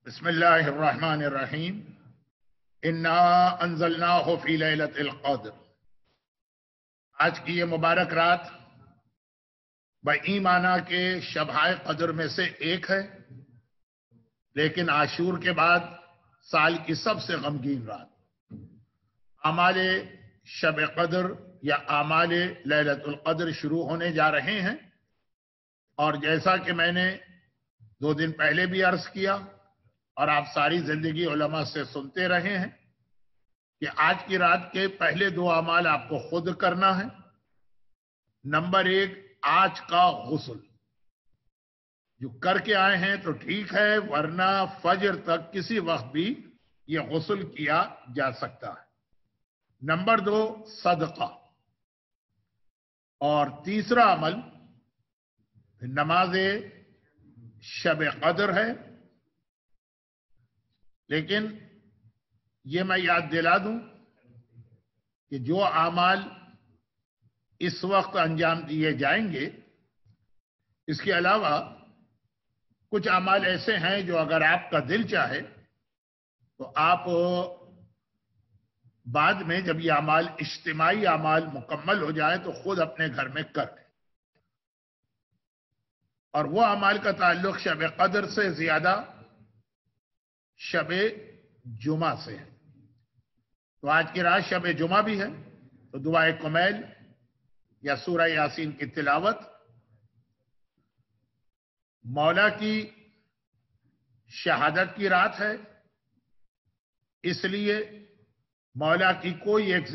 बिस्मिल्लाहिर्रहमानिर्रहीम। इन्ना अंज़लनाहु फी लैलतिल क़द्र। आज की ये मुबारक रात बईमाना के शब-ए क़द्र में से एक है, लेकिन आशूर के बाद साल की सबसे गमगीन रात। आमाले शब क़द्र या आमाले लैलतुल क़द्र शुरू होने जा रहे हैं, और जैसा कि मैंने 2 दिन पहले भी अर्ज किया और आप सारी जिंदगी उलमा से सुनते रहे हैं कि आज की रात के पहले 2 अमाल आपको खुद करना है। नंबर 1, आज का गुस्ल जो करके आए हैं तो ठीक है, वरना फजर तक किसी वक्त भी ये गुस्ल किया जा सकता है। नंबर 2, सदका। और तीसरा अमल नमाज शब क़द्र है। लेकिन ये मैं याद दिला दूं कि जो आमाल इस वक्त अंजाम दिए जाएंगे, इसके अलावा कुछ आमाल ऐसे हैं जो अगर आपका दिल चाहे तो आप बाद में जब ये आमाल इज्तिमाई आमाल मुकम्मल हो जाए तो खुद अपने घर में कर लें। और वो अमाल का ताल्लुक शब क़द्र से ज्यादा शब जुमा से है। तो आज की रात शब जुमा भी है, तो दुआए कुमैल या सूरह यासीन की तिलावत, मौला की शहादत की रात है, इसलिए मौला की कोई एक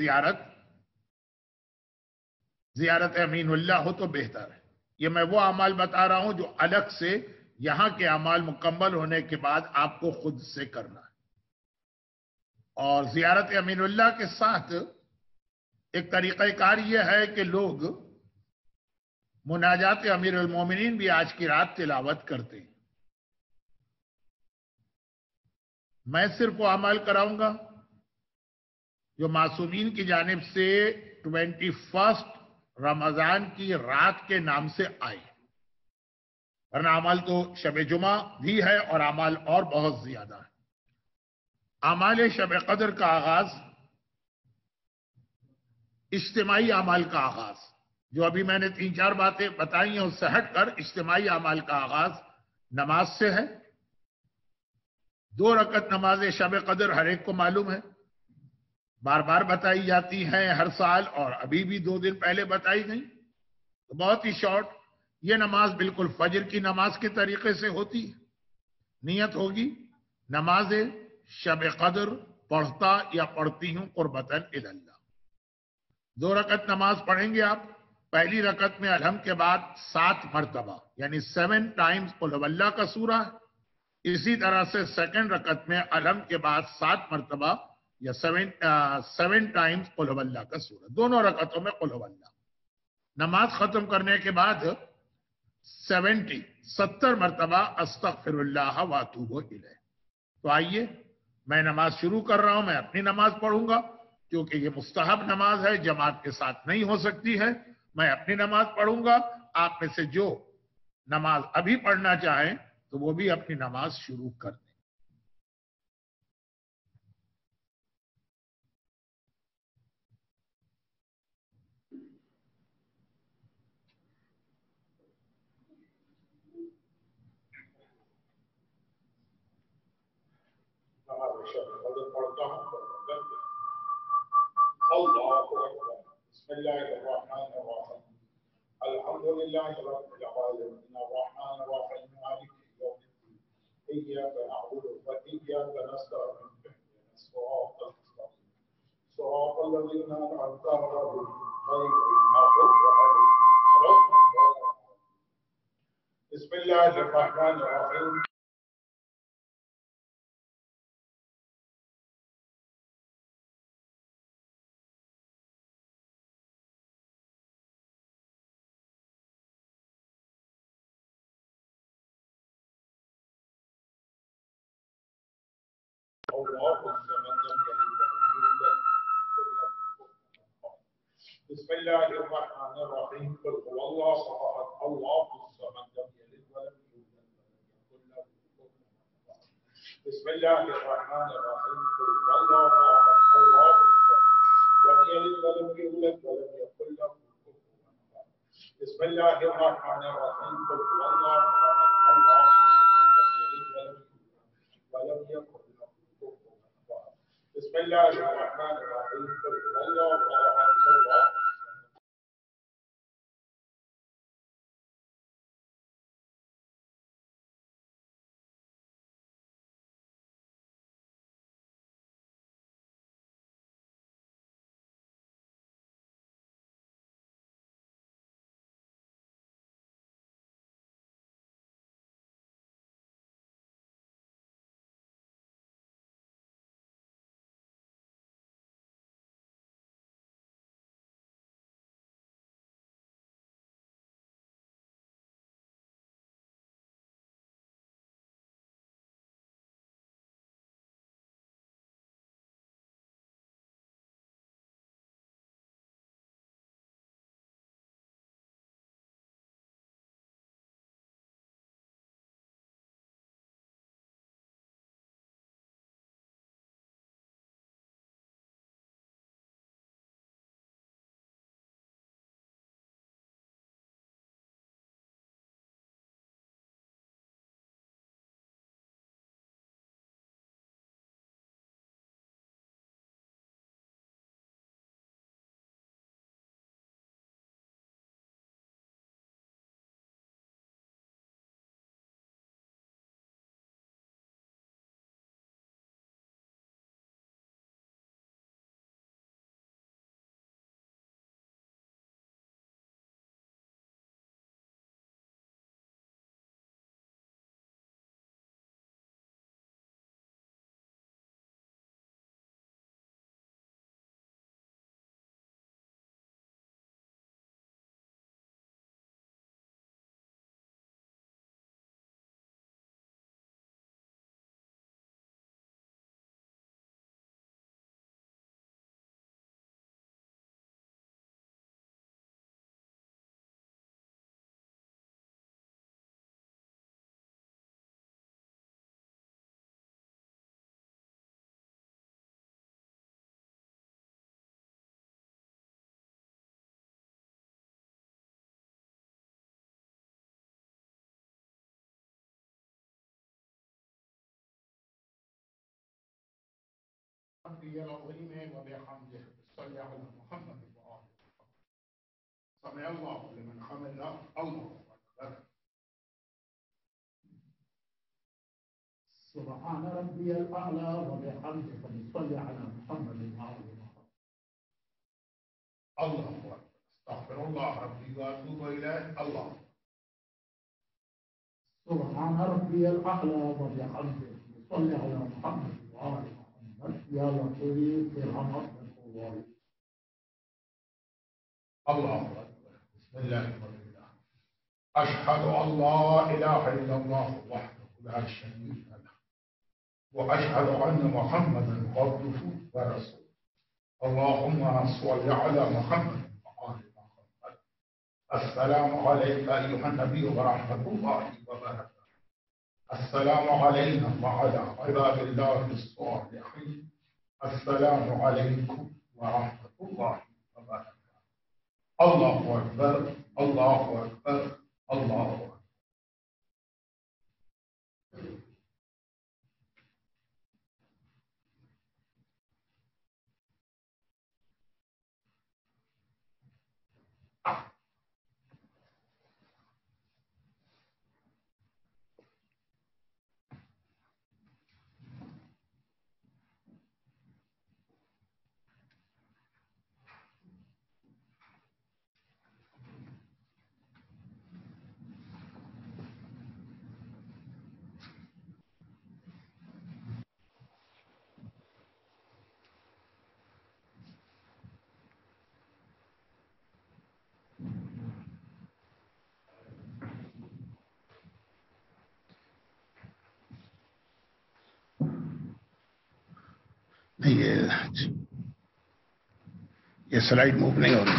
जियारत अमीनुल्लाह हो तो बेहतर है। ये मैं वो अमाल बता रहा हूं जो अलग से यहां के अमाल मुकम्मल होने के बाद आपको खुद से करना है। और जियारत अमीनुल्लाह के साथ एक तरीक़ाकार यह है कि लोग मुनाजात अमीरुल मोमिनीन भी आज की रात तिलावत करते हैं। मैं सिर्फ वो अमल कराऊंगा जो मासूमीन की जानिब से 21 रमजान की रात के नाम से आए, वरना अमल तो शब जुमा भी है और अमल और बहुत ज्यादा है। अमाल शब क़द्र का आगाज, इज्तिमाई अमाल का आगाज, जो अभी मैंने 3-4 बातें बताई हैं उससे हटकर इज्तिमाई अमाल का आगाज नमाज से है। 2 रकत नमाज शब क़द्र हर एक को मालूम है, बार बार बताई जाती हैं हर साल, और अभी भी 2 दिन पहले बताई गई। तो बहुत ही शॉर्ट, ये नमाज बिल्कुल फजर की नमाज के तरीके से होती है। नियत होगी नमाज शब क़द्र पढ़ता या पढ़ती हूं कुर्बतन इलल्लाह। 2 रकत नमाज पढ़ेंगे आप। पहली रकत में अलहम के बाद 7 मरतबा यानी 7 टाइम्स कुल हुवल्लाह का सूरा है। इसी तरह से सेकंड रकत में अलहम के बाद 7 मरतबा या 7 टाइम्स कुल हुवल्लाह का सूरा, दोनों रकतों में कुल हुवल्लाह। नमाज खत्म करने के बाद 70 मरतबा अस्तगफिरुल्लाह व अतूबु इलैह। तो आइए, मैं नमाज शुरू कर रहा हूं। मैं अपनी नमाज पढ़ूंगा क्योंकि ये मुस्तहब नमाज है, जमात के साथ नहीं हो सकती है। मैं अपनी नमाज पढ़ूंगा। आप में से जो नमाज अभी पढ़ना चाहें तो वो भी अपनी नमाज शुरू कर दें। पढ़ता हूं। अल्लाहु अकबर। बिस्मिल्लाहिर्रहमानिर्रहीम। अल्हम्दुलिल्लाहि रब्बिल आलमीन अर्रहमानिर रहीम मालिकि यौमिद्दीन इय्याका नअबुदु व इय्याका नस्तईन इहदिनास सिरातल मुस्तकीम सिरातल लज़ीना अनअमता अलैहिम गैरिल मग़दूबि अलैहिम वलद्दालीन। बिस्मिल्लाहिर्रहमानिर्रहीम। बिस्मिल्लाहिर्रहमानिर्रहीम। कुल हुवल्लाहु अहद अल्लाहुस समद लम यलिद व लम यूलद व लम यकुल लहू कुफुवन अहद। بسم الله الرحمن الرحیم قل الله احد الله الصمد لم یلد ولم یولد ولم یکن له کفوا احد. بسم الله الرحمن الرحیم قل الله احد الله الصمد لم یلد ولم یولد ولم یکن له کفوا احد. بسم الله الرحمن الرحیم قل الله احد الله العظيم وبحمده صل على محمد وآله. سمع الله لمن حمده الله أكبر. سبحان ربي الأعلى وبحمده صل على محمد وآله. الله أكبر. استغفر الله ربي وأتوب إليه. الله. سبحان ربي الأعلى وبحمده صل على محمد وآله. يا لطيف برحمتك الله. الله أكبر. بسم الله الرحمن الرحيم. أشهد أن لا إله إلا الله وحده لا شريك له وأشهد أن محمدا عبده ورسوله. اللهم صل على محمد وآل محمد. السلام عليك أيها النبي ورحمة الله وبركاته. السلام علينا وعلى عباد الله الصالحين. السلام عليكم ورحمة الله وبركاته. الله أكبر الله أكبر الله أكبر. ये स्लाइड मूव नहीं हो रही.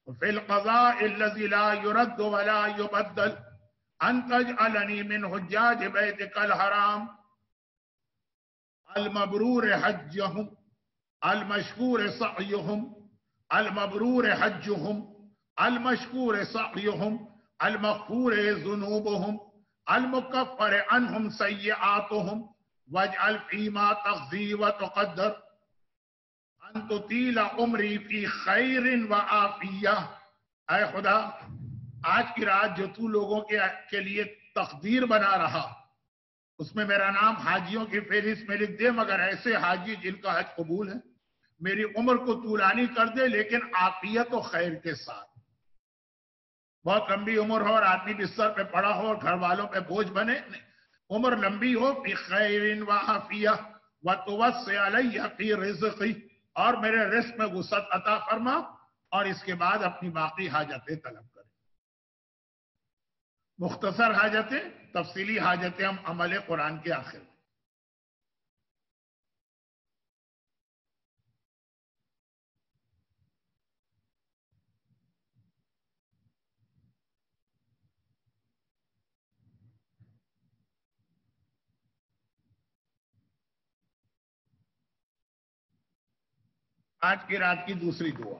فی القضاء الذی لا يرد ولا يبدل ان تجعلنی من حجاج بیتک الحرام المبرور حجهم المشکور سعیهم المبرور حجهم المشکور سعیهم المغفور ذنوبهم المکفر عنهم سیئاتهم واجعل فیما تقضی وتقدر ان تطیل عمری فی خیر وعافیہ. اے خدا، آج کی رات جو تو لوگوں کے لیے تقدیر بنا رہا اس میں میرا نام حاجیوں کی فہرست میں لکھ دے، مگر ایسے حاجی جن کا حج قبول ہے. میری عمر کو طولانی کر دے لیکن عافیت و خیر کے ساتھ. بہت لمبی عمر ہو اور آدمی بستر پہ پڑا ہو اور گھر والوں پہ بوجھ بنے، عمر لمبی ہو فی خیر وعافیہ وتوسع علی فی رزقی، اور میرے رزق میں وسعت عطا فرما، اور اس کے بعد اپنی باقی حاجتیں طلب کریں. مختصر حاجتیں، تفصیلی حاجتیں ہم عمل قرآن کے آخر میں. آج کی رات کی دوسری دعا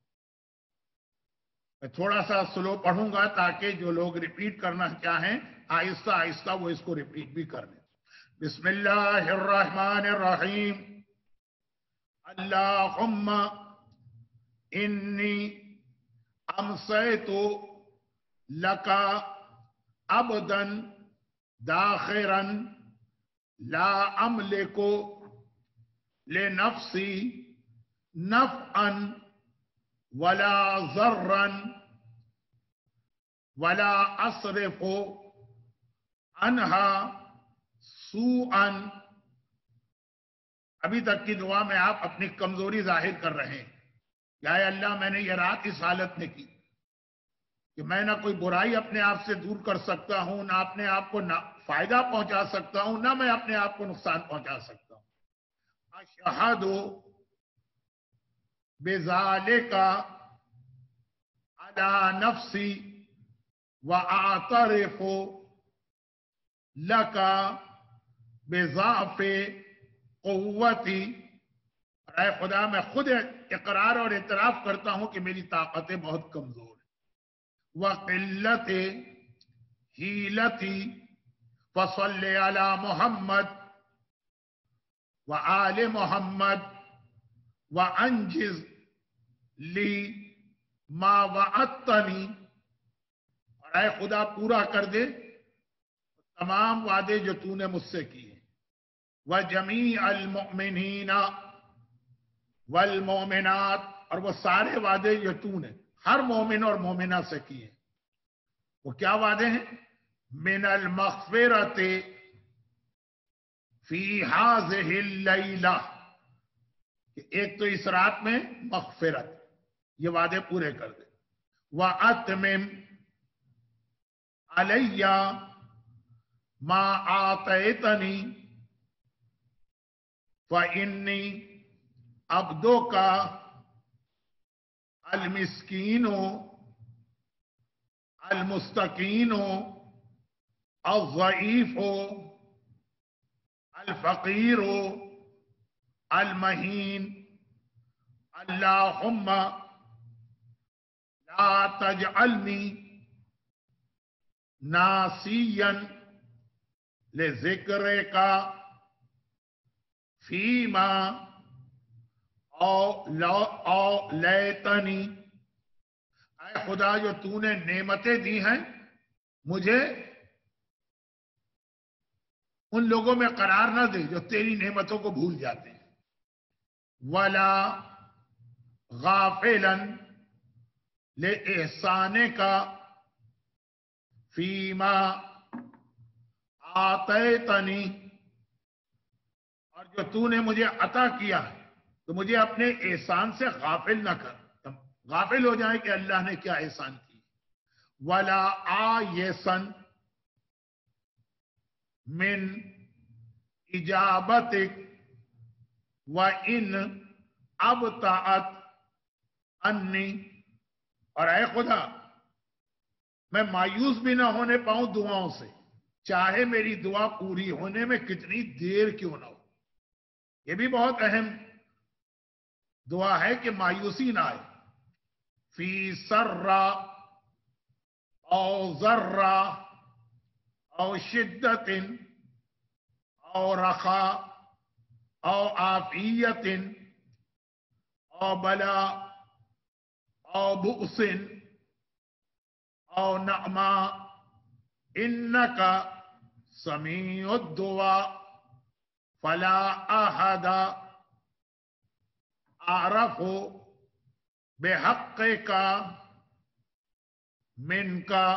میں تھوڑا سا سلو پڑھوں گا تاکہ جو لوگ ریپیٹ کرنا چاہیں آہستہ آہستہ وہ اس کو ریپیٹ بھی کر لیں. بسم اللہ الرحمن الرحیم. اللہم انی امسیت لکا عبدا داخرا لا املک لنفسی نفعا ولا ضرا ولا اصرف عنها سوءا. ابھی تک کی دعا میں آپ اپنی کمزوری ظاہر کر رہے ہیں. یا اے اللہ، میں نے یہ رات اس حالت میں کی کہ میں نہ کوئی برائی اپنے آپ سے دور کر سکتا ہوں، نہ اپنے آپ کو فائدہ پہنچا سکتا ہوں، نہ میں اپنے آپ کو نقصان پہنچا سکتا ہوں. اشہد بذالک علی نفسی واعترف لک بضعف قوتی. اے خدا، میں خود اقرار اور اعتراف کرتا ہوں کہ میری طاقتیں بہت کمزور ہیں. وقلت حیلتی فصل علی محمد وآل محمد وانجز لی ما وعدتنی. اور اے خدا، پورا کر دے تمام وعدے جو تو نے مجھ سے کیے. وجمیع المؤمنین والمؤمنات، اور وہ سارے وعدے جو تو نے ہر مومن اور مومنہ سے کیے. وہ کیا وعدے ہیں؟ من المغفرت فی ہذہ اللیلہ، ایک تو اس رات میں مغفرت، یہ وعدے پورے کر دے. وَأَتْمِمْ عَلَيَّ مَا آتَيْتَنِي فَإِنِّي عَبْدُكَ الْمِسْكِينُ الْمُسْتَكِينُ الضَّعِيفُ الْفَقِيرُ المہین. اللہم لا تجعلنی ناسیا لذکرک فیما اولیتنی. اے خدا، جو تو نے نعمتیں دی ہیں مجھے ان لوگوں میں قرار نہ دے جو تیری نعمتوں کو بھول جاتے ہیں. ولا غافلا لإحسانک فیما آتیتنی. اور جو تو نے مجھے عطا کیا ہے تو مجھے اپنے احسان سے غافل نہ کر، غافل ہو جائیں کہ اللہ نے کیا احسان کی. ولا آیسا من اجابتک وَإِنْ أَبْطَأَتْ عَنِّي، اور اے خدا میں مایوس بھی نہ ہونے پاؤں دعاؤں سے، چاہے میری دعا پوری ہونے میں کتنی دیر کیوں نہ ہو۔ یہ بھی بہت اہم دعا ہے کہ مایوسی نہ آئے۔ فی سرا او ذرا او شدت او رخا او عافیت او بلا او بؤس او نعما انکا سمیع الدعا فلا احد اعرف بحق کا من کا۔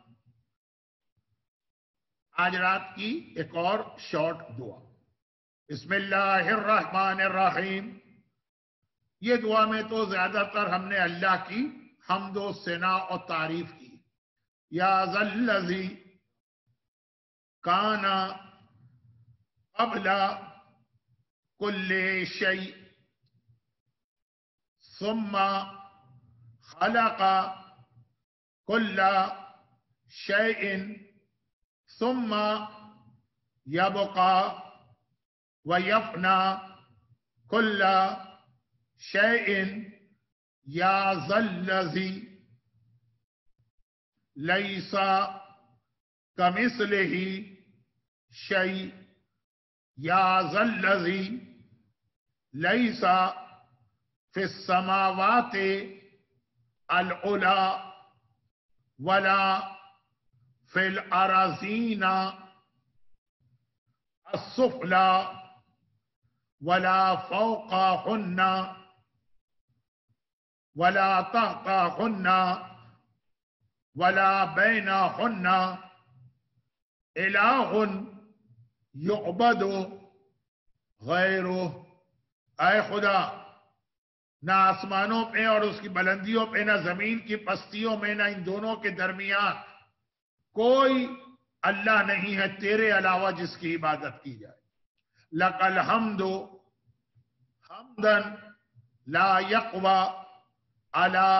آج رات کی ایک اور شارٹ دعا، بسم اللہ الرحمن الرحیم۔ یہ دعا میں تو زیادہ تر ہم نے اللہ کی حمد و ثنا اور تعریف کی۔ یا ذا الذی کان قبل کل شیء ثم خلق کل شیء ثم يبقى ويفنى كل شيء يا ذا الذي ليس كمثله شيء يا ذا الذي ليس في السماوات العلى ولا في الأراضين السفلى ولا فوقهن ولا تحتهن ولا بينهن إله يعبد غيره۔ اے خدا، نہ آسمانوں پہ اور اس کی بلندیوں پہ، نہ زمین کی پستیوں میں، نہ ان دونوں کے درمیان کوئی اللہ نہیں ہے تیرے علاوہ جس کی عبادت کی جائے۔ لک الحمد حمدا لا یقوی علی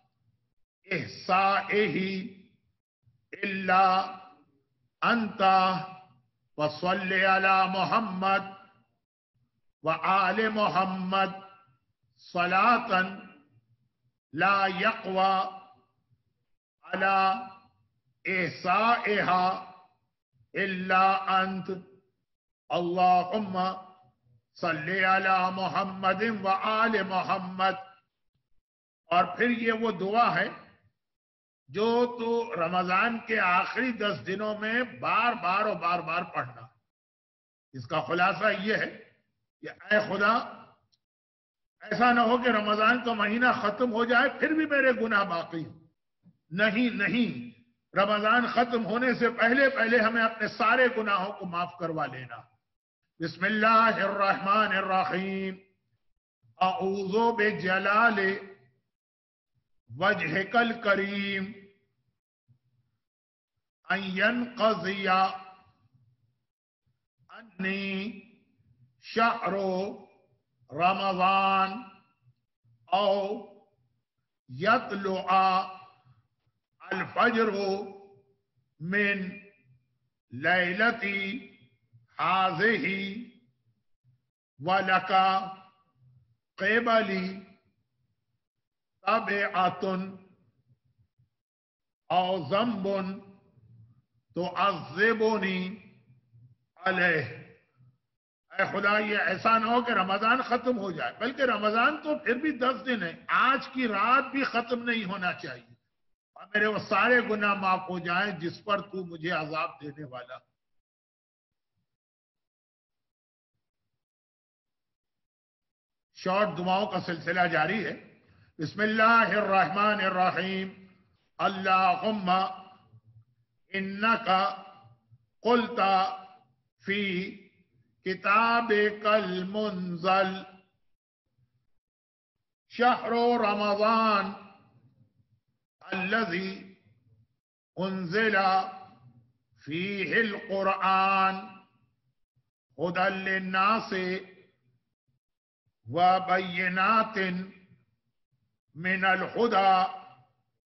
احصائہ الا انت وصلی علی محمد وآل محمد صلاۃ لا یقوی علی احصائها الا انت اللہم صلی علی محمد وآل محمد۔ اور پھر یہ وہ دعا ہے جو تو رمضان کے آخری 10 دنوں میں بار بار اور بار بار پڑھنا۔ اس کا خلاصہ یہ ہے کہ اے خدا، ایسا نہ ہو کہ رمضان کا مہینہ ختم ہو جائے پھر بھی میرے گناہ باقی ہوں۔ نہیں، رمضان ختم ہونے سے پہلے ہمیں اپنے سارے گناہوں کو معاف کروا لینا۔ بسم اللہ الرحمن الرحیم۔ اعوذ بجلال وجہک الکریم ان ینقضی انی شہر رمضان او یطلع الفجر من لیلتی ہذہ ولک قبلی تبعۃ او ذنب تعذبنی علیہ۔ اے خدا، یہ ایسا نہ ہو کہ رمضان ختم ہو جائے، بلکہ رمضان تو پھر بھی 10 دن ہے، آج کی رات بھی ختم نہیں ہونا چاہیے، اور میرے وہ سارے گناہ معاف ہو جائیں جس پر تو مجھے عذاب دینے والا۔ شارٹ دعاؤں کا سلسلہ جاری ہے۔ بسم اللہ الرحمن الرحیم۔ اللہم انکا قلت فی کتابک المنزل شہر رمضان الذی انزل فیہ القرآن ھدی للناس وبینات من الہدی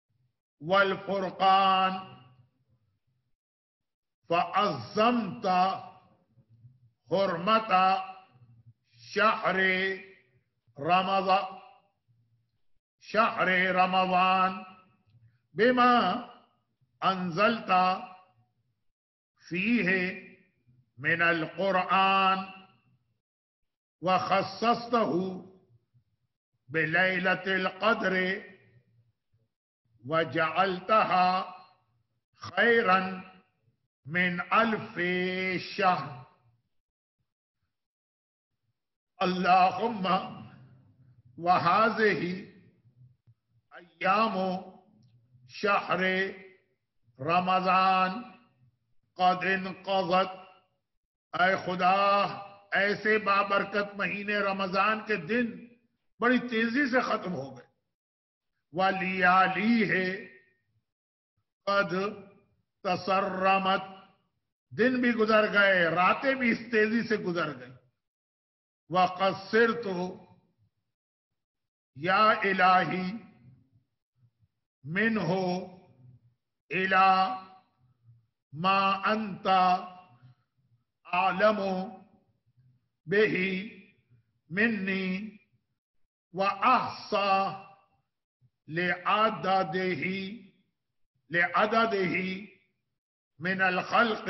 والفرقان فعظمت حرمت شہر رمضان بما انزلت فیہ من القرآن وخصصتہ بلیلۃ القدر وجعلتها خیرا من الف شہر اللہم وہذہ ایام شہر رمضان قد انقضت، اے خدا ایسے بابرکت مہینے رمضان کے دن بڑی تیزی سے ختم ہو گئے. وَلِيَالِيهِ قد تسرمت، دن بھی گزر گئے، راتیں بھی اس تیزی سے گزر گئیں. وَقَصِّرْتُ یا الہی منہ الى ما انت اعلم به منی واحصى لعدده من الخلق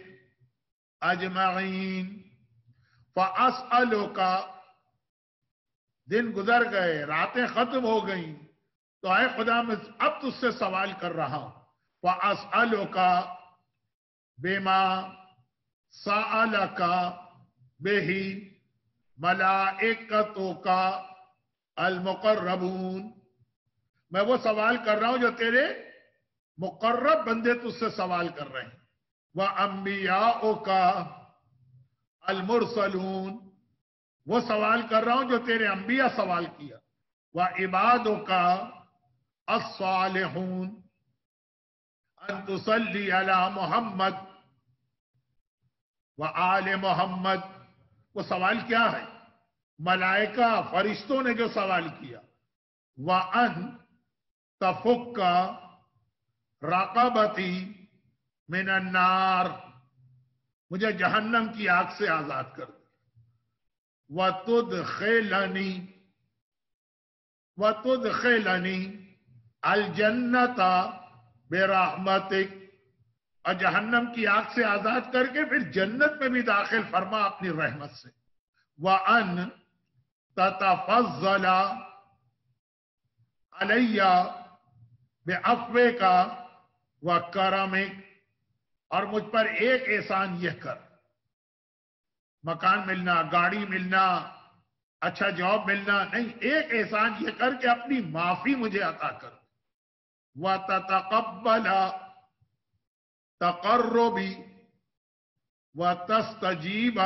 اجمعین فاسألک، دن گزر گئے، راتیں ختم ہو گئیں، تو اے خدا میں اب تجھ سے سوال کر رہا ہوں. فَأَسْأَلُكَ بِمَا سَأَلَكَ بِهِ مَلَائِكَتُكَ الْمُقَرَّبُونَ، میں وہ سوال کر رہا ہوں جو تیرے مقرب بندے تجھ سے سوال کر رہے ہیں. وَأَنْبِيَاؤُكَ الْمُرْسَلُونَ، وہ سوال کر رہا ہوں جو تیرے انبیاء سوال کیا. وَعِبَادُكَ الصالحون ان تصلی علی محمد وآل محمد، وہ سوال کیا ہے؟ ملائکہ فرشتوں نے جو سوال کیا. وَأَن تَفُكَّ رَقَبَتِي مِنَ النَّارِ، مجھے جہنم کی آگ سے آزاد کر دے. وَتُدْخِلَنِي الجنت برحمتک، اور جہنم کی آگ سے آزاد کر کے پھر جنت میں بھی داخل فرما اپنی رحمت سے. وَأَن تَتَفَضَّلَ عَلَيَّ بِعَفْوِكَ وَكَرَمِكَ، اور مجھ پر ایک احسان یہ کر، مکان ملنا، گاڑی ملنا، اچھا جاب ملنا نہیں، ایک احسان یہ کر کہ اپنی معافی مجھے عطا کر. وَتَتَقَبَّلَ تَقَرُّبِي وَتَسْتَجِيبَ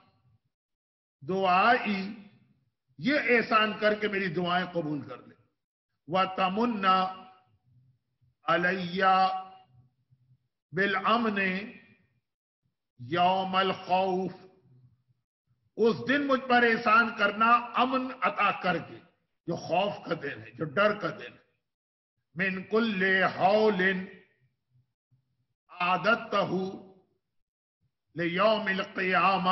دعائی، یہ احسان کر کے میری دعائیں قبول کر لے. وَتَمُنَّ عَلَيَّ بِالْأَمْنِ يَوْمَ الْخَوْفِ، اس دن مجھ پر احسان کرنا امن عطا کر کے، جو خوف کا دن ہے، جو ڈر کا دن ہے. من کل حول اعددتہ لیوم القیامہ،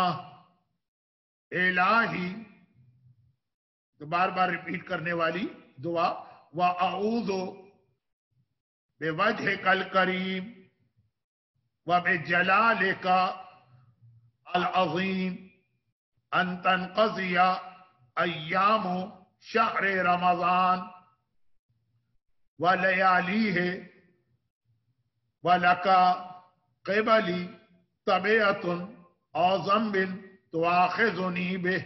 الہی، تو بار بار ریپیٹ کرنے والی دعا. وَأَعُوذُ بِوَجْهِكَ الْكَرِيمِ وَبِجَلَالِكَ الْعَظِيمِ أَن تَنْقَضِيَ أَيَّامُ شَهْرِ رَمَضَانَ وَلَيَالِيهِ وَلَكَ قِبَلِي طَبِيعَةٌ أَوْ ذَنْبٍ تُؤَاخِذُنِي بِهِ.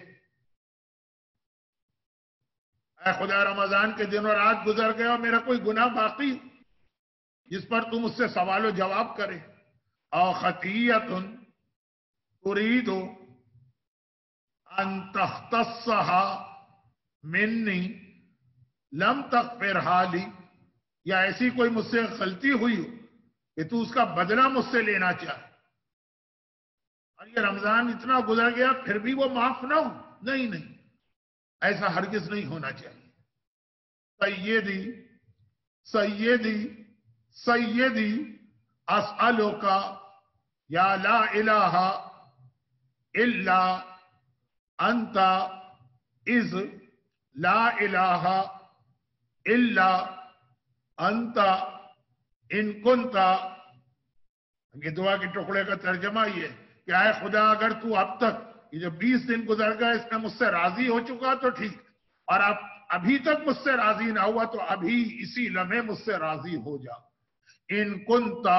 اے خدا، رمضان کے دن اور رات گزر گئے اور میرا کوئی گناہ باقی جس پر تم مجھ سے سوال و جواب کرے. أَوْ خَطِيَّةٌ تُرِيدُ أَن تَخْتَصَّهَا مِنِّي لَمْ تَغْفِرْهَا لِي، یا ایسی کوئی مجھ سے غلطی ہوئی ہو کہ تو اس کا بدلہ مجھ سے لینا چاہے، اور یہ رمضان اتنا گزر گیا پھر بھی وہ معاف نہ ہو. نہیں، ایسا ہرگز نہیں ہونا چاہیے. سیدی سیدی اسألوکا یا لا الہ الا انت از لا الہ الا انت ان کنتا. یہ دعا کے ٹکڑے کا ترجمہ یہ کہ اے خدا اگر تو اب تک یہ جو 20 دن گزر گئے اس میں مجھ سے راضی ہو چکا تو ٹھیک، اور اب ابھی تک مجھ سے راضی نہ ہوا تو ابھی اسی لمحے مجھ سے راضی ہو جا. ان کنتا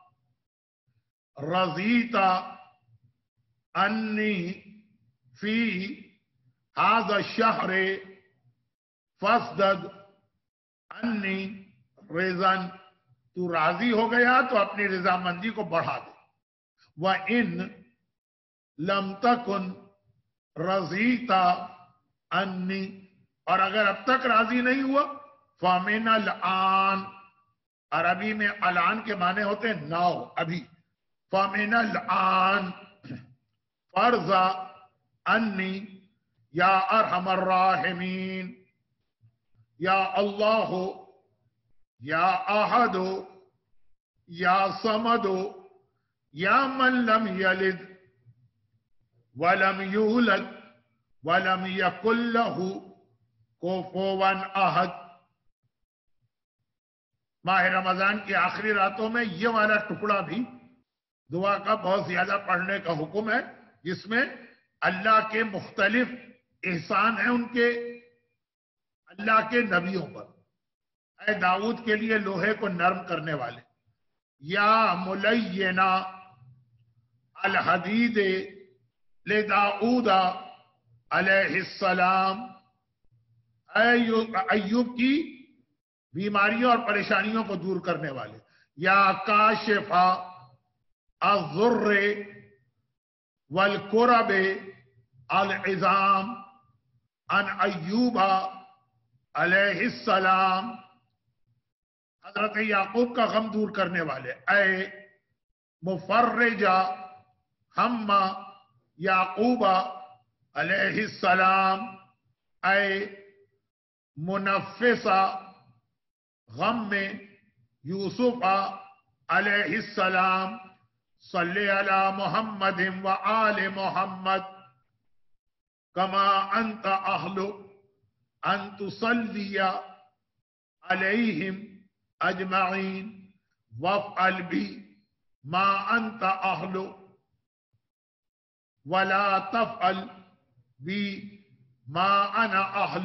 رضیتا انی فی هذا الشہر فاسدد انی رضن. تو راضی ہو گیا تو اپنی رضامندی کو بڑھا دے. وَإِن لَمْ تَكُنْ رَضِيتَ عَنِّي، اور اگر اب تک راضی نہیں ہوا فَمِنَ الْآن، عربی میں الان کے معنی ہوتے ہیں ناؤ، ابھی. فَمِنَ الْآن فَرْضَ عَنِّي یا ارحم الراحمین یا اللہ یا احد یا صمد یا من لم یلد ولم یولد ولم یکن لہ کفوا احد. ماہ رمضان کی آخری راتوں میں یہ والا ٹکڑا بھی دعا کا بہت زیادہ پڑھنے کا حکم ہے، جس میں اللہ کے مختلف احسان ہیں ان کے اللہ کے نبیوں پر. اے داؤد کے لیے لوہے کو نرم کرنے والے، یا ملینا الحدید لداؤد علیہ السلام، ایوب کی بیماریوں اور پریشانیوں کو دور کرنے والے. یا کاشف الضر والکرب العظام عن ایوب علیہ السلام، حضرت یعقوب کا غم دور کرنے والے. اے مفرج ہم یعقوب علیہ السلام، اے منفس غم میں یوسف علیہ السلام. صلی علی محمد و آل محمد کما انت اہل ان تصلی علیہم اجمعین وافعل بی ما انت اہل ولا تفعل بی ما انا اہل.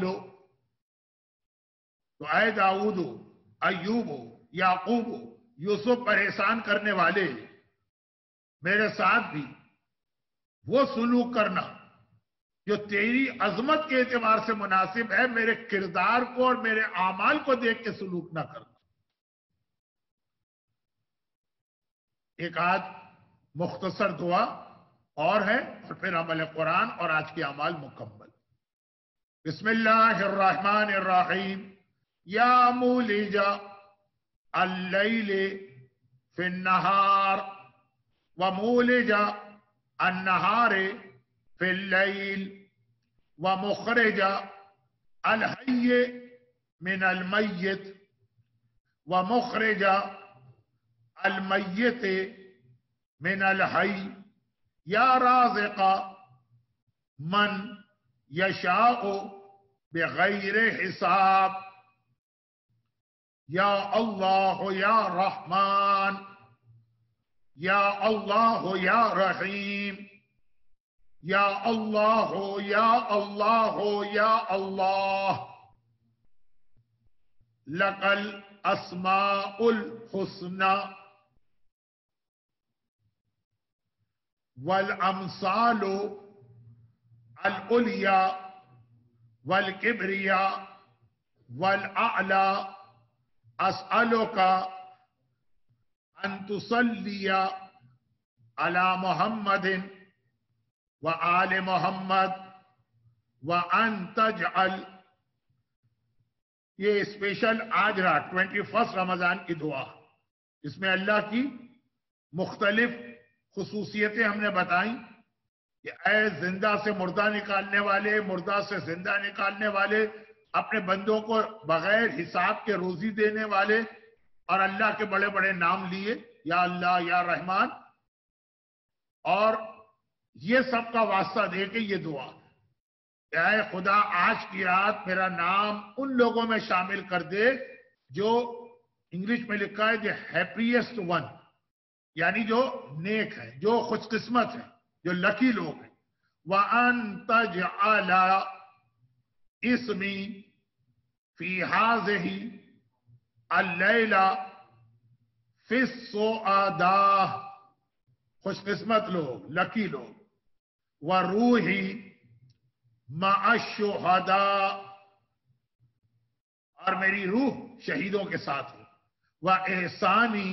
تو اے داؤد، ایوب، یعقوب، یوسف پر احسان کرنے والے، میرے ساتھ بھی وہ سلوک کرنا جو تیری عظمت کے اعتبار سے مناسب ہے، میرے کردار کو اور میرے اعمال کو دیکھ کے سلوک نہ کرنا. ایک آدھ مختصر دعا اور ہے اور پھر عمل قرآن اور آج کے اعمال مکمل. بسم اللہ الرحمن الرحیم. یا مولج اللیل فی النہار ومولج النہار فی اللیل ومخرج الحی من المیت ومخرج المیت من الحی یا رازق من یشاء بغیر حساب. یا اللہ یا رحمان یا اللہ یا رحیم یا اللہ یا اللہ یا اللہ. لک الاسماء الحسنى والامثال العليا والكبرياء والاعلى. اسألك ان تصلي على محمد وآل محمد وان تجعل. یہ اسپیشل آج رات 21 رمضان کی دعا، اس میں اللہ کی مختلف خصوصیتیں ہم نے بتائیں کہ اے زندہ سے مردہ نکالنے والے، مردہ سے زندہ نکالنے والے، اپنے بندوں کو بغیر حساب کے روزی دینے والے، اور اللہ کے بڑے بڑے نام لیے، یا اللہ یا رحمان، اور یہ سب کا واسطہ دے کے یہ دعا کہ اے خدا آج کی رات میرا نام ان لوگوں میں شامل کر دے جو انگلش میں لکھا ہے دی ہیپیسٹ ون، یعنی جو نیک ہے، جو خوش قسمت ہے، جو لکی لوگ ہیں. وَأَن تَجْعَلَ اسمی فی هذه اللیلہ فی السعداء، خوش قسمت لوگ، لکی لوگ. وَرُوحِی مَعَ الشُّہَدَاء، اور میری روح شہیدوں کے ساتھ ہو. وَإِحْسَانِی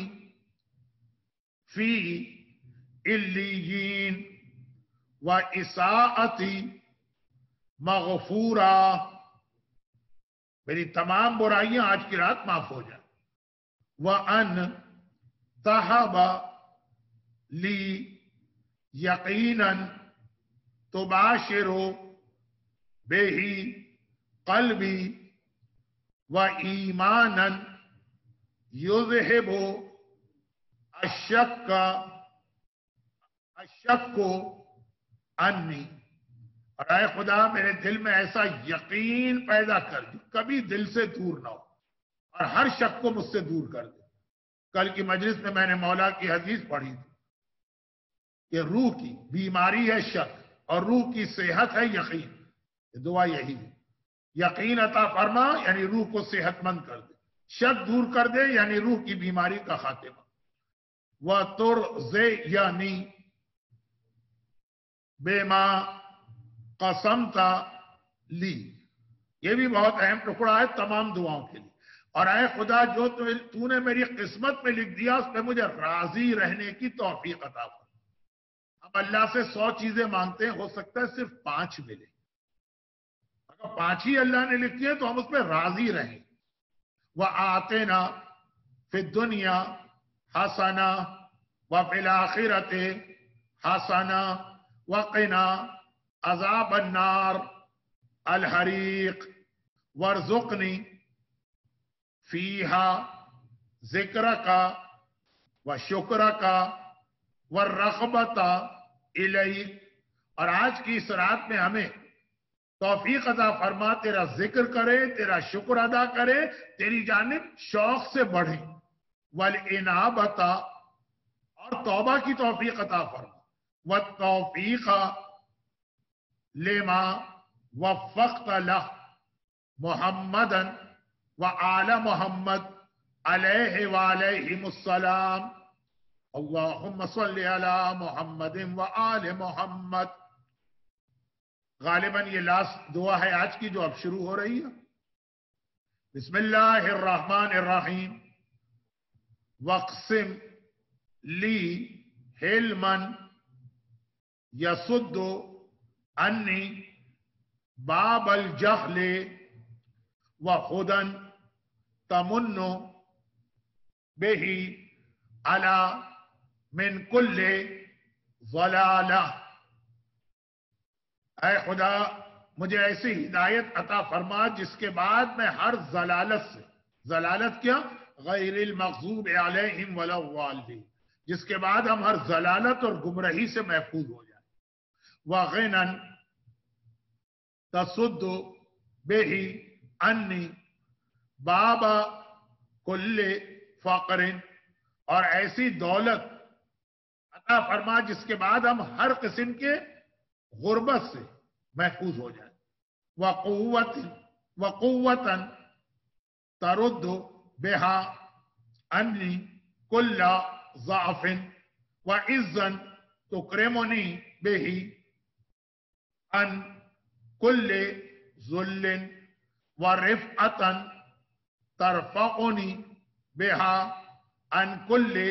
فی عِلِّیِّین وَإِسَاءَتِی مغفورا، میری تمام برائیاں آج کی رات معاف ہو جائیں. وَأَن تَحَبَ لِی یقیناً تباشر بِهِ قلبی وَإِیمَانًا یُذْهِبُ الشَّکُّ عنی، اور اے خدا میرے دل میں ایسا یقین پیدا کر جو کبھی دل سے دور نہ ہو، اور ہر شک کو مجھ سے دور کر دے. کل کی مجلس میں میں نے مولا کی حدیث پڑھی تھی کہ روح کی بیماری ہے شک، اور روح کی صحت ہے یقین. یہ دعا یہی ہے، یقین عطا فرما یعنی روح کو صحت مند کر دے، شک دور کر دے یعنی روح کی بیماری کا خاتمہ. وَتُرْزِقْنِی بِمَا قَسَمْتَ لِی، یہ بھی بہت اہم ٹکڑا ہے تمام دعاؤں کے لیے. اور اے خدا جو تو نے میری قسمت میں لکھ دیا اس پہ مجھے راضی رہنے کی توفیق عطا فرما. ہم اللہ سے 100 چیزیں مانگتے ہیں، ہو سکتا ہے صرف 5 ملے. اگر 5 ہی اللہ نے لکھی ہے تو ہم اس پہ راضی رہیں. وَآتِنَا فِی الدُّنْیَا حَسَنَةً وَفِی الْآخِرَةِ حَسَنَةً وَقِنَا عَذَابَ النَّارِ الْحَرِیقِ وَارْزُقْنِی فِیہَا ذِکْرَکَ وَشُکْرَکَ وَالرَّغْبَةَ اِلَیک، اور آج کی اس رات میں ہمیں توفیق عطا فرما تیرا ذکر کرے، تیرا شکر ادا کرے، تیری جانب شوق سے بڑھیں. وَالْإِنَابَةَ، اور توبہ کی توفیق عطا فرما. وَالتَّوْفِیقَ لِمَا وَفَّقْتَ لَهُ مُحَمَّدًا وَآلَ مُحَمَّد علیہ وعلیہم السلام. اللہم صلی علی محمد وآل محمد. غالباً یہ لاسٹ دعا ہے آج کی جو اب شروع ہو رہی ہے. بسم اللہ الرحمن الرحیم. وَاقْسِمْ لِی حِلْمًا یَصُدُّ عَنِّی بَابَ الْجَهْلِ وَهُدًى تَمُنُّ بِهِ عَلَى مِنْ كُلِّ ضَلَالَةٍ. اے خدا مجھے ایسی ہدایت عطا فرما جس کے بعد میں ہر ضلالت سے، ضلالت کیا؟ غیر المغضوب علیہم ولا الضالین، جس کے بعد ہم ہر ضلالت اور گمراہی سے محفوظ ہو جائیں. وَغِنًى تَصُدُّ بِهِ عَنِّی بَابَ كُلِّ فَقْرٍ، اور ایسی دولت عطا فرما جس کے بعد ہم ہر قسم کے غربت سے محفوظ ہو جائیں. وَقُوَّةً تَرُدُّ بِهَا عَنِّی كُلَّ ضَعْفٍ وَعِزًّا تُكْرِمُنِی بِهِ عَنْ كُلِّ ذُلٍّ وَرِفْعَةً تَرْفَعُنِی بِهَا عَنْ كُلِّ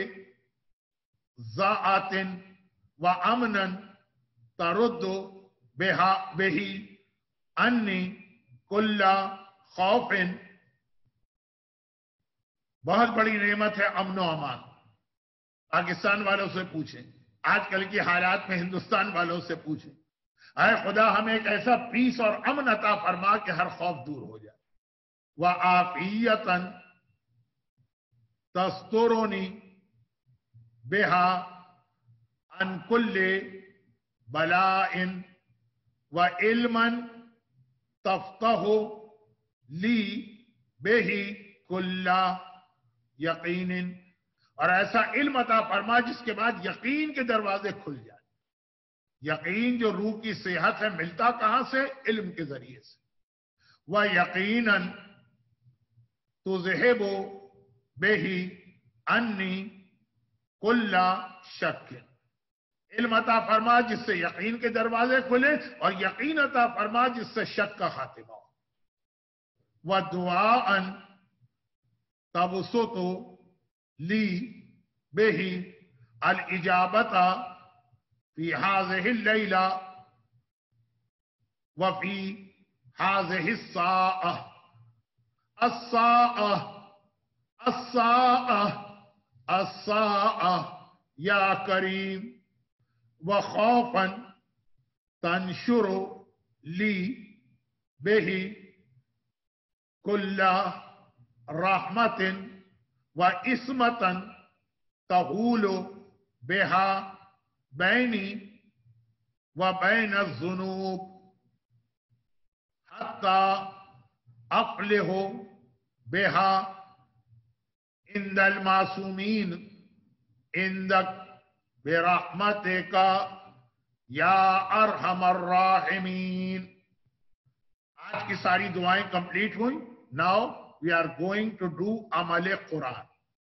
ضَاعَةٍ وَأَمْنًا تَرُدُّ بِهِ عَنِّی كُلَّ خَوْفٍ. بہت بڑی نعمت ہے امن و امان. پاکستان والوں سے پوچھیں، آج کل کی حالات میں ہندوستان والوں سے پوچھیں، اے خدا ہمیں ایک ایسا پیس اور امن عطا فرما کہ ہر خوف دور ہو جائے. وَعَافِیَةً تسترنی بہا عن کل بلاء وعلما تفتح لی بہ کل یقین، اور ایسا علم عطا فرما جس کے بعد یقین کے دروازے کھل جائیں۔ یقین جو روح کی صحت ہے ملتا کہاں سے؟ علم کے ذریعے سے۔ وَيَقِينًا تُذْهِبُ بِهِ عَنِّي كُلَّ شَكٍ، علم عطا فرما جس سے یقین کے دروازے کھلے، اور یقین عطا فرما جس سے شک کا خاتمہ ہو۔ وَدُعَاءً تَبْسُطُ لِي بِهِ الْإِجَابَةَ فی هذه الليلة وفی هذه الساعة الساعة یا کریم، وخوفا تنشر لی بہ کل رحمت وعصمت تحول بہا بینی وبین الذنوب حتی افلح بہا عند المعصومین عندک برحمتک یا ارحم الراحمین۔ آج کی ساری دعائیں کمپلیٹ ہوئیں۔ Now we are going to do عمل قرآن۔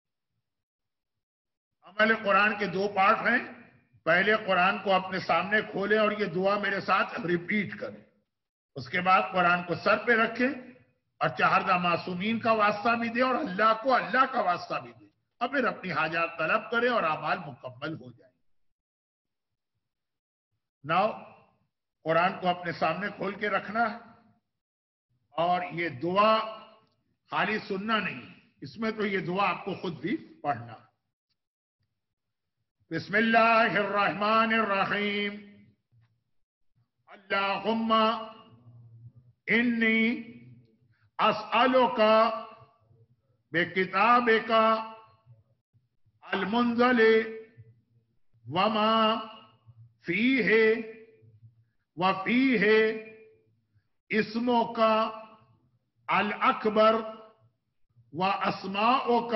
عمل قرآن کے دو پارٹ ہیں۔ پہلے قرآن کو اپنے سامنے کھولیں اور یہ دعا میرے ساتھ ریپیٹ کریں۔ اس کے بعد قرآن کو سر پہ رکھیں اور چہاردہ معصومین کا واسطہ بھی دیں اور اللہ کو اللہ کا واسطہ بھی دیں، اور پھر اپنی حاجات طلب کریں اور اعمال مکمل ہو جائیں۔ ناؤ قرآن کو اپنے سامنے کھول کے رکھنا ہے، اور یہ دعا خالی سننا نہیں، اس میں تو یہ دعا آپ کو خود بھی پڑھنا ہے۔ بسم اللہ الرحمن الرحیم۔ اللہم انی اسألک بکتابک المنزل وما فیہ وفیہ اسمک الاکبر واسماؤک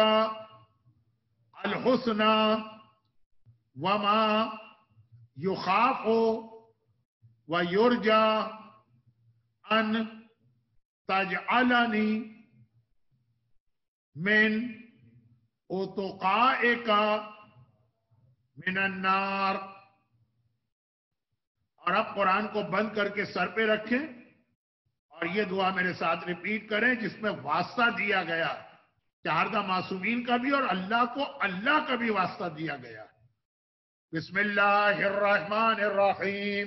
الحسنى وما یخاف ویرجى ان تجعلنی من اتقائک من النار۔ اور اب قرآن کو بند کر کے سر پہ رکھیں اور یہ دعا میرے ساتھ ریپیٹ کریں، جس میں واسطہ دیا گیا چہاردہ معصومین کا بھی اور اللہ کو اللہ کا بھی واسطہ دیا گیا۔ بسم اللہ الرحمن الرحیم۔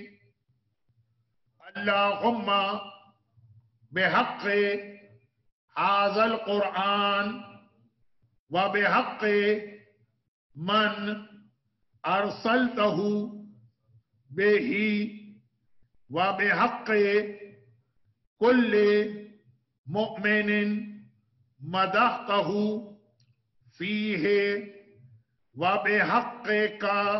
اللہم بحق ھذا القرآن وبحق من ارسلتہ بہ وبحق کل مؤمن مدحتہ فیہ وبحقک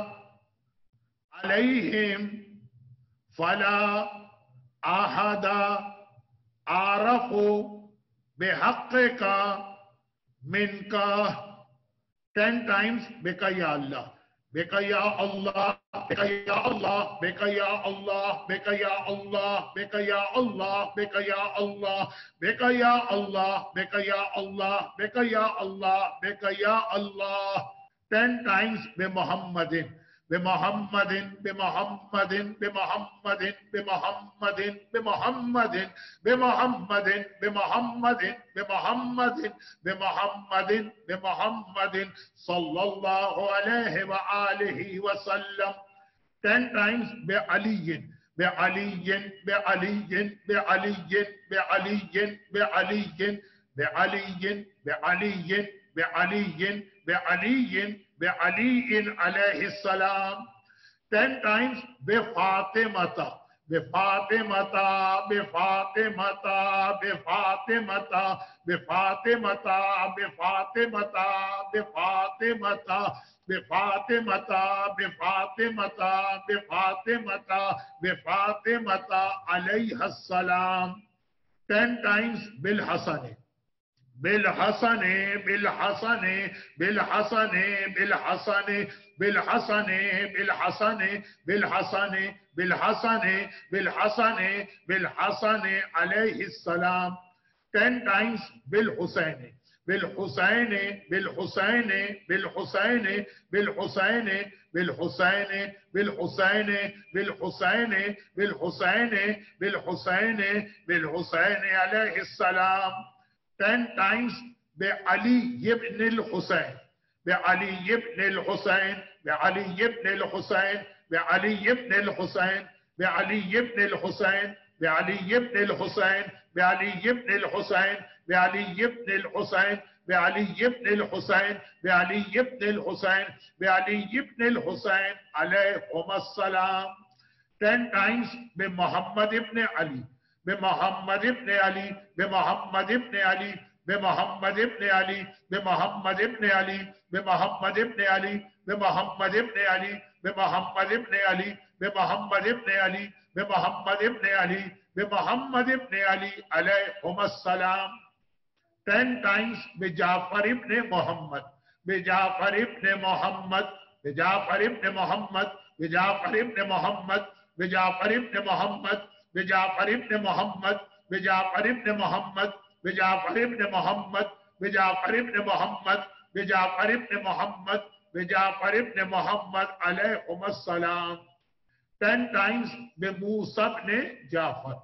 علیہم فلا احد اعرف بحقک منک۔ 10 times بیکا یا اللہ، بیکا یا اللہ، بیکا یا اللہ، بیکا یا اللہ، بیکا یا اللہ، بیکا یا اللہ، بیکا یا اللہ، بیکا یا اللہ، بیکا یا اللہ، بیکا یا اللہ، بیکا یا اللہ۔ 10 times بمحمد بمحمد بمحمد بمحمد بمحمد بمحمد بمحمد بمحمد بمحمد بمحمد بمحمد صلی اللہ علیہ وآلہ وسلم۔ 10 times بعلی بعلی بعلی بعلی بعلی بعلی بعلی بعلی بعلی بعلی بعلی علیہ السلام۔ 10 times بفاطمہ بفاطمتا بفاطمتا بفاطمتا بفاطمتا بفاطمتا بفاطمتا بفاطمتا بفاطمتا بفاطمتا بفاطمتا علیہ السلام 10 times بالحسن بالحسن بالحسن بالحسن بالحسن بالحسن بالحسن بالحسن بالحسن بالحسن بالحسن علیہ السلام 10 times بالحسین بالحسین بالحسین بالحسین بالحسین بالحسین بالحسین بالحسین بالحسین بالحسین بالحسین علیہ السلام 10 times بعلی ابن الحسین بعلی ابن الحسین بعلی ابن الحسین بعلی ابن الحسین بعلی ابن الحسین بعلی ابن الحسین بعلی ابن الحسین بعلی ابن الحسین بعلی ابن الحسین بعلی ابن الحسین بعلی ابن الحسین علیہم السلام 10 times بمحمد ابن علی بمحمد ابن علی بمحمد ابن علی بمحمد ابن علی بمحمد ابن علی بمحمد ابن علی بمحمد ابن علی بمحمد ابن علی بمحمد ابن علی بمحمد ابن علی بمحمد ابن علی علیہم السلام 10 times بجعفر ابن محمد بجعفر ابن محمد بجعفر ابن محمد بجعفر ابن محمد بجعفر ابن محمد بجعفر ابن محمد بجعفر ابن محمد بجعفر ابن محمد بجعفر ابن محمد بجعفر ابن محمد بجعفر ابن محمد علیہم السلام 10 times بموسیٰ ابن جعفر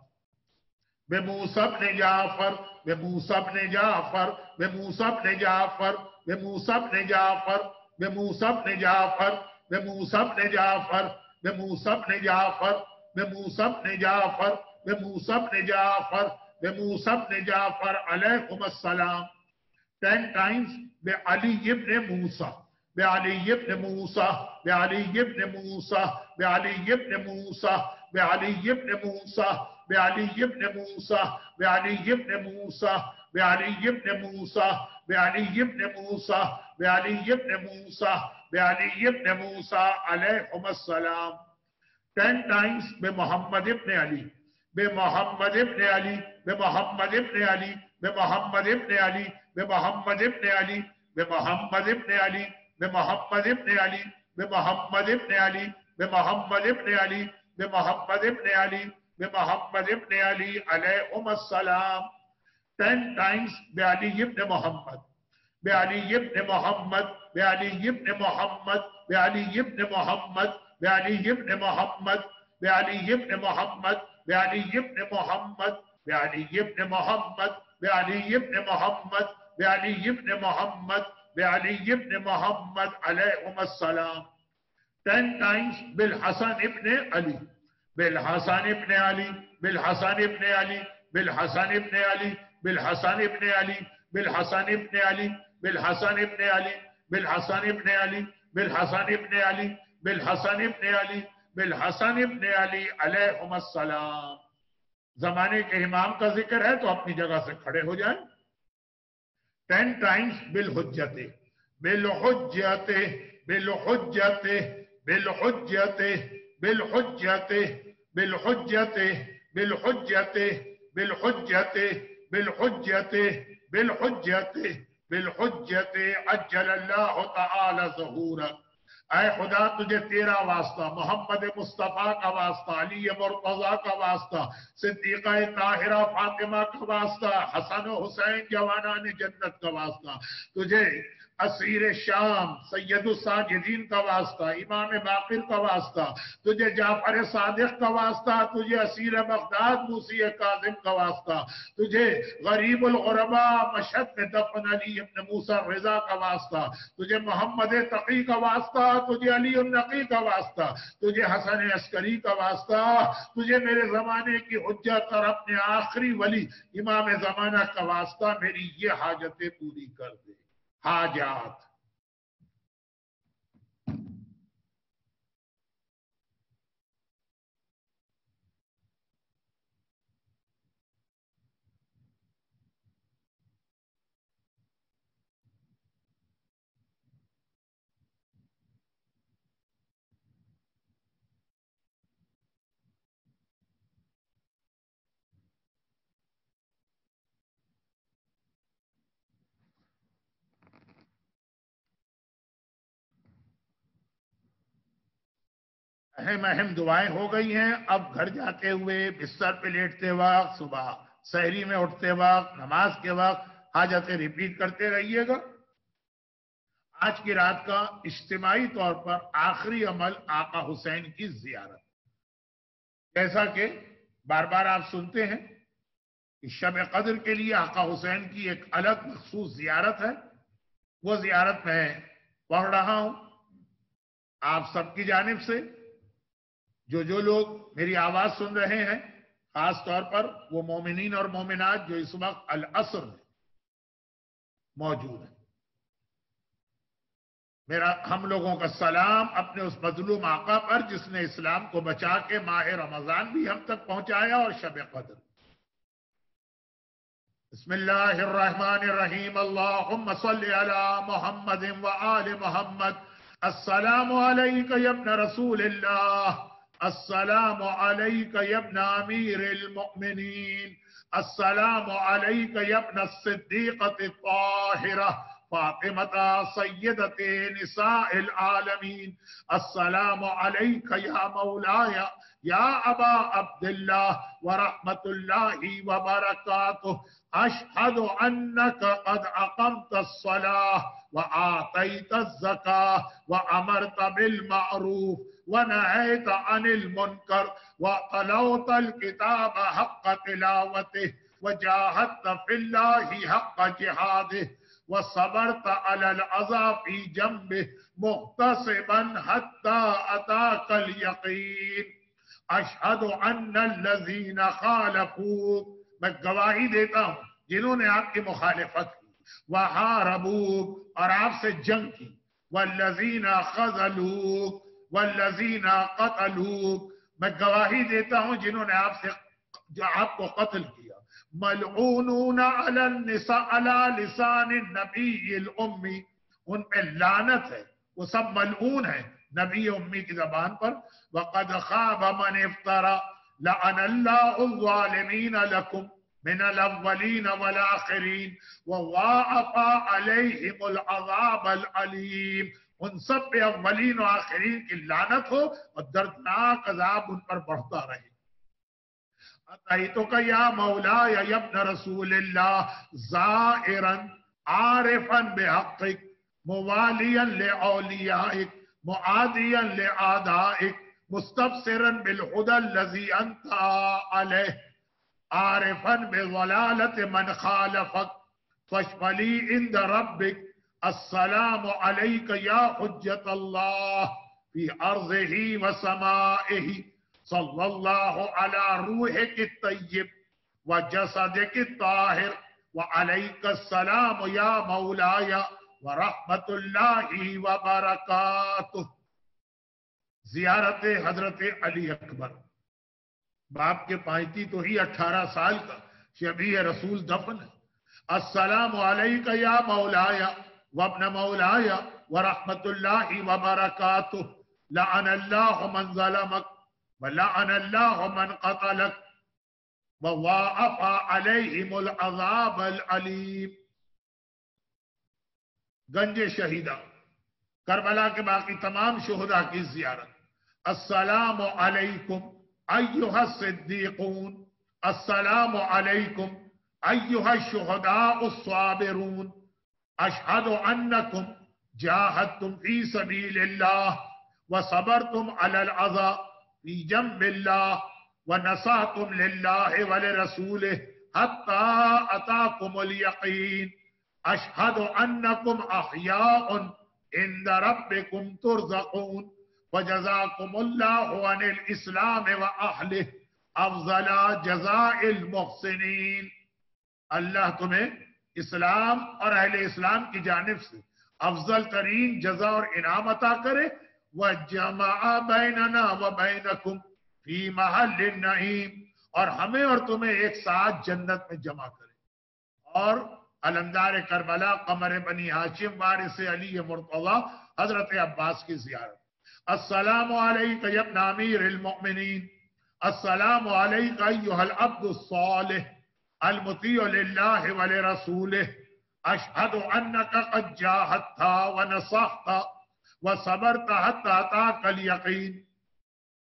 بموسیٰ ابن جعفر بموسیٰ ابن جعفر بموسیٰ ابن جعفر بموسیٰ ابن جعفر بموسیٰ ابن جعفر بموسیٰ ابن جعفر بموسیٰ ابن جعفر بموسیٰ ابن جعفر بموسیٰ ابن جعفر بموسیٰ ابن جعفر علیہم السلام 10 times بعلی ابن موسیٰ بعلی ابن موسیٰ بعلی ابن موسیٰ بعلی ابن موسیٰ بعلی ابن موسیٰ بعلی ابن موسیٰ بعلی ابن موسیٰ بعلی ابن موسیٰ بعلی ابن موسیٰ بعلی ابن موسیٰ بعلی ابن موسیٰ علیہم السلام 10 times بمحمد ابن علی بمحمد ابن علی بمحمد ابن علی بمحمد ابن علی بمحمد ابن علی بمحمد ابن علی بمحمد ابن علی بمحمد ابن علی بمحمد ابن علی بمحمد ابن علی بمحمد ابن علی علیہم السلام 10 times بعلی ابن محمد بعلی ابن محمد بعلی ابن محمد بعلی ابن محمد بعلی ابن محمد بعلی ابن محمد بعلی ابن محمد بعلی ابن محمد بعلی ابن محمد بعلی ابن محمد بعلی ابن محمد علیہم السلام 10 times بالحسن ابن علی بالحسن ابن علی بالحسن ابن علی بالحسن ابن علی بالحسن ابن علی بالحسن ابن علی بالحسن ابن علی بالحسن ابن علی بالحسن ابن علی بالحسن ابن علی بالحسن ابن علی علیہم السلام زمانے کے امام کا ذکر ہے تو اپنی جگہ سے کھڑے ہو جائیں 10 times بالحجت بالحجت بالحجت بالحجت بالحجت بالحجت بالحجت بالحجت بالحجت بالحجت بالحجت عجل اللہ تعالی ظہورک اے خدا تجھے تیرا واسطہ محمد مصطفیٰ کا واسطہ علی مرتضیٰ کا واسطہ صدیقہ طاہرہ فاطمہ کا واسطہ حسن و حسین جوانان جنت کا واسطہ تجھے اسیر شام سید الساجدین کا واسطہ امام باقر کا واسطہ تجھے جعفر صادق کا واسطہ تجھے اسیر بغداد موسی کاظم کا واسطہ تجھے غریب الغرباء مشہد میں دفن علی ابن موسیٰ رضا کا واسطہ تجھے محمد تقی کا واسطہ تجھے علی النقی کا واسطہ تجھے حسن عسکری کا واسطہ تجھے میرے زمانے کی حجت اور اپنے آخری ولی امام زمانہ کا واسطہ میری یہ حاجتیں پوری کر دے حاجات اہم اہم دعائیں ہو گئی ہیں. اب گھر جاتے ہوئے بستر پہ لیٹتے وقت، صبح سحری میں اٹھتے وقت، نماز کے وقت حاجتیں ریپیٹ کرتے رہیے گا. آج کی رات کا اجتماعی طور پر آخری عمل آقا حسین کی زیارت. جیسا کہ بار بار آپ سنتے ہیں کہ شب قدر کے لیے آقا حسین کی ایک الگ مخصوص زیارت ہے. وہ زیارت میں پڑھ رہا ہوں آپ سب کی جانب سے. جو لوگ میری آواز سن رہے ہیں، خاص طور پر وہ مومنین اور مومنات جو اس وقت العصر میں موجود ہیں، ہم لوگوں کا سلام اپنے اس مظلوم آقا پر جس نے اسلام کو بچا کے ماہ رمضان بھی ہم تک پہنچایا اور شب قدر. بسم اللہ الرحمن الرحیم. اللہم صلی علی محمد وآل محمد. السلام علیک یا ابن رسول اللہ. السلام علیک یا ابن امیر المؤمنین. السلام علیک یا ابن الصدیقۃ الطاہرہ فاطمہ سیدۃ نساء العالمین. السلام علیک یا مولایا یا ابا عبداللہ ورحمۃ اللہ وبرکاتہ. اشہد انک قد اقمت الصلاۃ وآتیت الزکاۃ وامرت بالمعروف ونہیت عن المنکر وتلوت الکتاب حق تلاوتہ وجاہدت فی اللہ حق جہادہ وصبرت علی العذا فی جنبہ محتسبا حتی اتاک الیقین. اشہد ان الذین خالفوک، میں گواہی دیتا ہوں جنہوں نے آپ کی مخالفت کی، وحاربوک اور آپ سے جنگ کی، والذین خذلوک والذین قتلوک، میں گواہی دیتا ہوں جنہوں نے آپ کو قتل کیا. ملعونون علی لسان النبی الامی، ان پہ لعنت ہے، وہ سب ملعون ہیں نبی امی کی زبان پر. وقد خاب من افترى لعن اللہ الظالمین لکم من الاولین والآخرین وضاعف علیہم العذاب العلیم. ان سب پہ اولین و آخرین کی لعنت ہو اور دردناک عذاب ان پر بڑھتا رہے. اتیتک یا مولایا یا ابن رسول اللہ زائرا عارفا بحقک موالیا لأولیائک معادیا لأعدائک مستبصرا بالہدى الذی انت علیہ عارفا بضلالت من خالفک فاشفلی عند ربک. السلام علیک یا حجت اللہ فی ارضہ وسمائہ صلی اللہ علی روحک الطیب وجسدک الطاہر وعلیک السلام یا مولایا ورحمت اللہ وبرکاتہ. زیارت حضرت علی اکبر. باپ کے پائنتی تو ہی 18 سال کا شبیہ رسول دفن ہے. السلام علیک یا مولایا وابن مولایا ورحمت اللہ وبرکاتہ. لعن اللہ من ظلمک ولعن اللہ من قتلک وضاعف علیہم العذاب العلیم. گنج شہیدہ کربلا کے باقی تمام شہداء کی زیارت. السلام علیکم ایہا الصدیقون. السلام علیکم ایہا الشہداء الصابرون. اشہد انکم جاہدتم فی سبیل اللہ وصبرتم علی العذا فی جنب اللہ ونصحتم للہ ولرسولہ حتی اتاکم الیقین. اشہد انکم احیاء عند ربکم ترزقون وجزاکم اللہ عن الاسلام واہلہ افضل جزاء المحسنین. اللہ تمہیں اسلام اور اہل اسلام کی جانب سے افضل ترین جزا اور انعام عطا کرے. وَجَمَعَ بَيْنَنَا وَبَيْنَكُمْ فِي مَحَلِّ النَّعِيمِ، اور ہمیں اور تمہیں ایک ساتھ جنت میں جمع کرے. اور علمدار کربلا قمر بنی ہاشم وارث علی مرتضی حضرت عباس کی زیارت. السلام علیک یا ابن امیر المؤمنین. السلام علیک ایہا العبد الصالح المطیع للہ ولرسولہ. اشہد انک قد جاہدت ونصحت وصبرت حتی اتاک الیقین.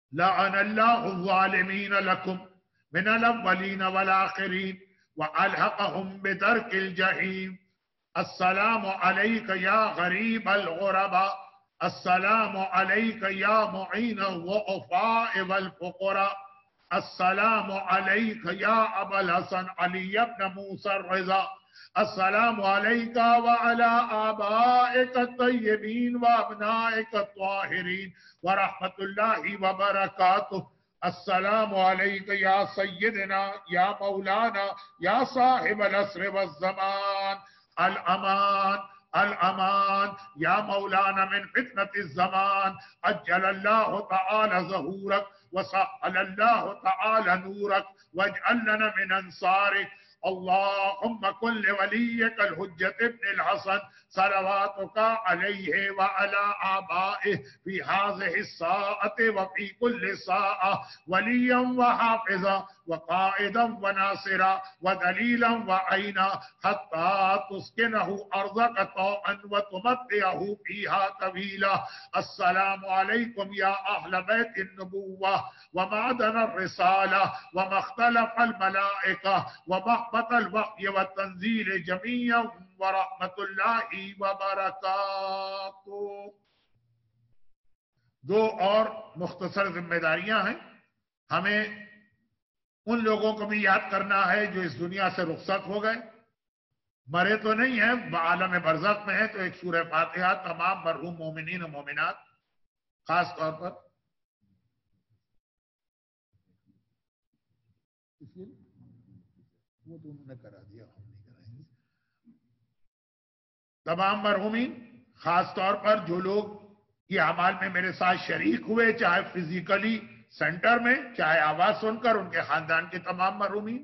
لعن الله الظالمين لكم من الأولين والآخرين وألحقهم بدرك الجحيم. السلام عليك يا غريب الغرباء، السلام عليك يا معين الضعفاء والفقراء، السلام عليك يا أبا الحسن علي بن موسى الرضا، السلام عليك وعلى آبائك الطيبين وأبنائك الطاهرين ورحمة الله وبركاته. السلام عليك يا سيدنا يا مولانا يا صاحب العصر والزمان. الأمان الأمان يا مولانا من فتنة الزمان. أجل الله تعالى ظهورك وسهل الله تعالى نورك واجعل لنا من أنصارك. اللهم كن لوليك الحجة ابن الحسن صلواتك عليه وعلى آبائه في هذه الساعة وفي كل ساعة وليا وحافظا وقائدا وناصرا ودليلا وعينا حتى تسكنه أرضك طوعا وتمتعه فيها طويلا. السلام عليكم يا أهل بيت النبوة ومعدن الرسالة ومختلف الملائكة ومحبط الوحي والتنزيل جميعا ورحمة الله وبركاته. دو اور مختصر ذمہ داریاں ہیں. ہمیں ان لوگوں کو بھی یاد کرنا ہے جو اس دنیا سے رخصت ہو گئے، مرے تو نہیں ہیں، عالم برزخ میں ہیں. تو ایک سورہ فاتحہ تمام مرحوم مومنین و مومنات، خاص طور پر وہ تو انہوں نے کرا دیا، ہم نہیں کرائیں گے. تمام مرحومین، خاص طور پر جو لوگ یہ اعمال میں میرے ساتھ شریک ہوئے، چاہے فزیکلی سینٹر میں، چاہے آواز سن کر، ان کے خاندان کے تمام مرحومین.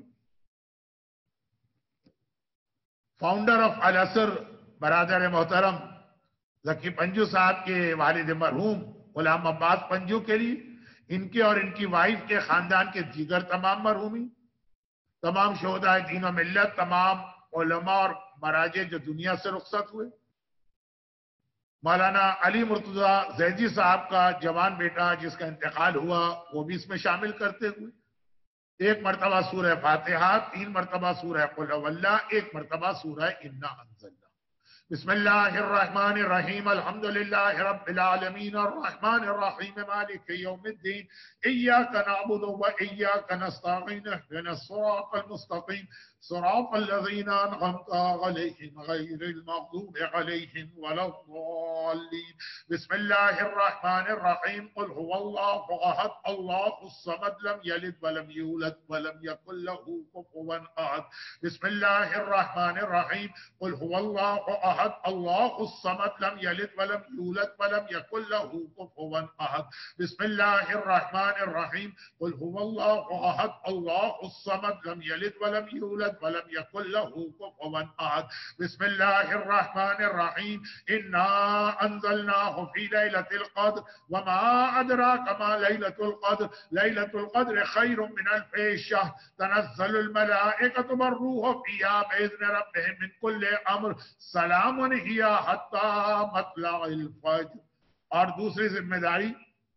فاؤنڈر آف العصر برادر محترم ذکی پنجو صاحب کے والد مرحوم غلام عباس پنجو کے لیے، ان کے اور ان کی وائف کے خاندان کے دیگر تمام مرحومین، تمام شہداء دین و ملت، تمام علماء اور مراجع جو دنیا سے رخصت ہوئے. مولانا علی مرتضی زیدی صاحب کا جوان بیٹا جس کا انتقال ہوا، وہ بھی اس میں شامل کرتے ہوئے 1 مرتبہ سورہ فاتحہ، 3 مرتبہ سورہ قل هو اللہ، 1 مرتبہ سورہ انا انزلنا. بسم اللہ الرحمن الرحیم. الحمد للہ رب العالمین الرحمن الرحیم مالک یوم الدین. ایاک نعبد و ایاک نستعین اهدنا الصراط المستقیم صراط الذین انعمت علیہم غیر المغضوب علیہم ولا الضالین. بسم اللہ الرحمن الرحیم. قل هو اللہ احد اللہ الصمد لم یلد ولم یولد ولم یکن له کفوا احد. بسم اللہ الرحمن الرحیم. قل هو اللہ احد اللہ الصمد لم یلد ولم یولد ولم یکن له کفوا احد. بسم اللہ الرحمن الرحیم. قل هو اللہ احد اللہ الصمد لم یلد ولم یولد ولم يكن له كفوا احد. بسم الله الرحمن الرحيم. انا انزلناه في ليلة القدر وما ادراك ما ليلة القدر. ليلة القدر خير من 1000 شهر. تنزل الملائكة والروح فيها بإذن ربهم من كل امر. سلام هي حتى مطلع الفجر. اور دوسری ذمہ داری،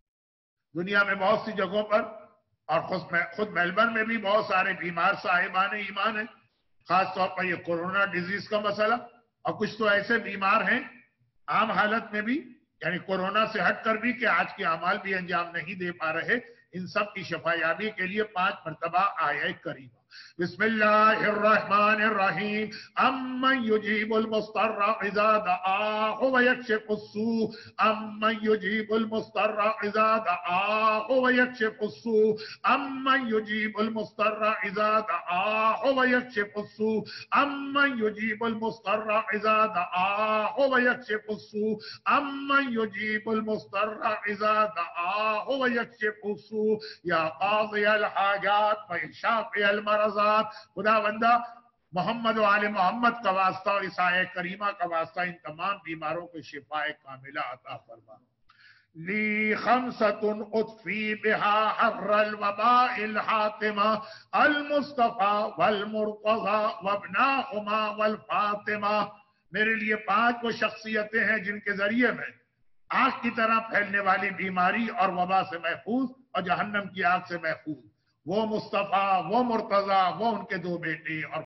دنیا میں بہت سی جگہوں پر اور خود میلبرن میں بھی بہت سارے بیمار صاحبان ایمان ہیں. خاص طور پر یہ کورونا ڈیزیز کا مسئلہ، اور کچھ تو ایسے بیمار ہیں عام حالت میں بھی، یعنی کورونا سے ہٹ کر بھی، کہ آج کے اعمال بھی انجام نہیں دے پا رہے. ان سب کی شفا یابی کے لیے 5 مرتبہ آیہ کریمہ. بسم اللہ الرحمن الرحیم. امن یجیب المضطر اذا دعاہ ویکشف السوء. امن یجیب المضطر اذا دعاہ ویکشف السوء. امن یجیب المضطر اذا دعاہ ویکشف السوء. امن یجیب المضطر اذا دعاہ ویکشف السوء. امن یجیب المضطر اذا دعاہ ویکشف السوء. یا قاضی الحاجات وشافی المرض. خدا بندہ محمد و آل محمد کا واسطہ اور اس آیہ کریمہ کا واسطہ ان تمام بیماروں کو شفاء کاملہ عطا فرما. لی خمسۃ اطفی بہا حر الوباء الحاتمہ المصطفیٰ والمرتضیٰ وابناہما والفاطمہ. میرے لیے 5 وہ شخصیتیں ہیں جن کے ذریعے میں آگ کی طرح پھیلنے والی بیماری اور وبا سے محفوظ اور جہنم کی آگ سے محفوظ. وہ مصطفیٰ، وہ مرتضیٰ، وہ ان کے دو بیٹے اور